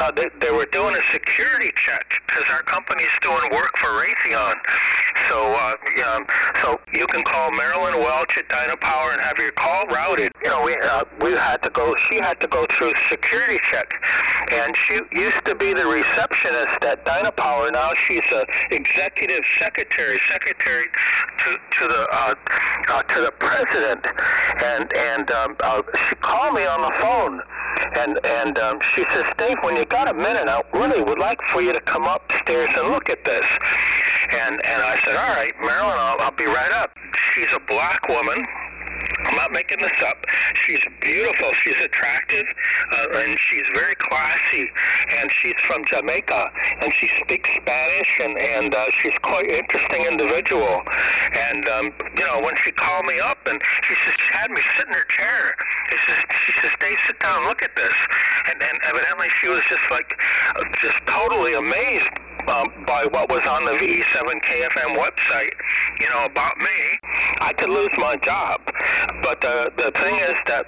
they were doing a security check because our company's doing work for Raytheon. So you can call Marilyn Welch at Dynapower and have your call routed. She had to go through security check, and she used to be the receptionist at Dynapower. Now she's a executive secretary to the president, and she called me on the phone, and she says, Dave, when you got a minute, I really would like for you to come upstairs and look at this. And I said, all right, Marilyn, I'll be right up. She's a black woman. I'm not making this up. She's beautiful. She's attractive, and she's very classy. And she's from Jamaica, and she speaks Spanish, and she's quite an interesting individual. And when she called me up, and she had me sit in her chair. She says, Dave, sit down, look at this. And evidently she was just totally amazed by what was on the VE7KFM website, about me. I could lose my job, but the thing is that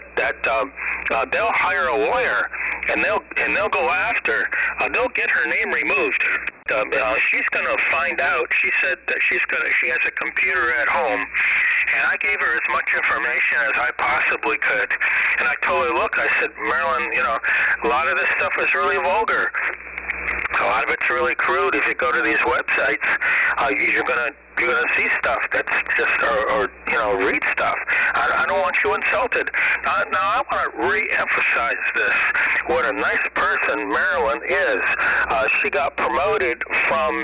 they'll hire a lawyer, and they'll go after. They'll get her name removed. She's going to find out. She said that she has a computer at home, and I gave her as much information as I possibly could. And I told her, look, I said, Marilyn, a lot of this stuff is really vulgar. A lot of it's really crude. If you go to these websites, you're gonna see stuff that's just or read stuff. I don't want you insulted. Now I want to re-emphasize this. What a nice person Marilyn is. She got promoted from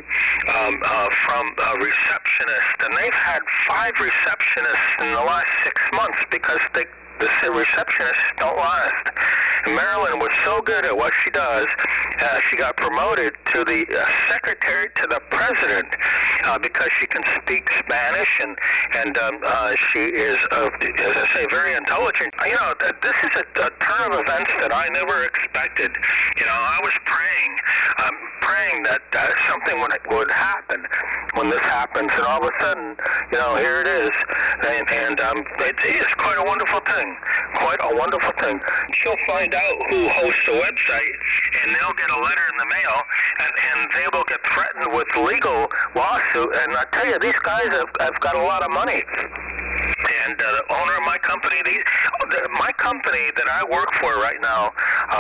a receptionist, and they've had 5 receptionists in the last 6 months because the receptionists don't last. And Marilyn was so good at what she does, she got promoted to the secretary to the president because she can speak Spanish, and she is, as I say, very intelligent. This is a turn of events that I never expected. I was praying that something would happen when this happens, and all of a sudden, here it is, and it is quite a wonderful thing. Quite a wonderful thing. She'll find out who hosts the website, and they'll get a letter in the mail, and they will get threatened with legal lawsuit. And I tell you, these guys have got a lot of money. And the owner of my company, my company that I work for right now,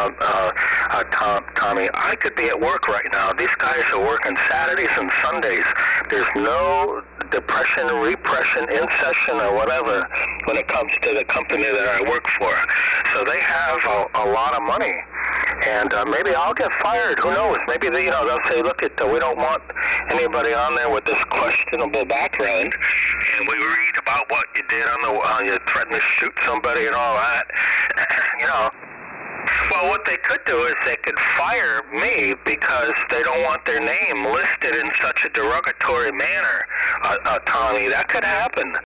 Tommy, I could be at work right now. These guys are working Saturdays and Sundays. There's no depression, repression, incession, or whatever when it comes to the company that I work for. So they have a lot of money. And maybe I'll get fired. Who knows? Maybe they'll say, look, we don't want anybody on there with this questionable background. And we read about what you did you threatened to shoot somebody and all that. Well, what they could do is they could fire me because they don't want their name listed in such a derogatory manner, Tommy. That could happen.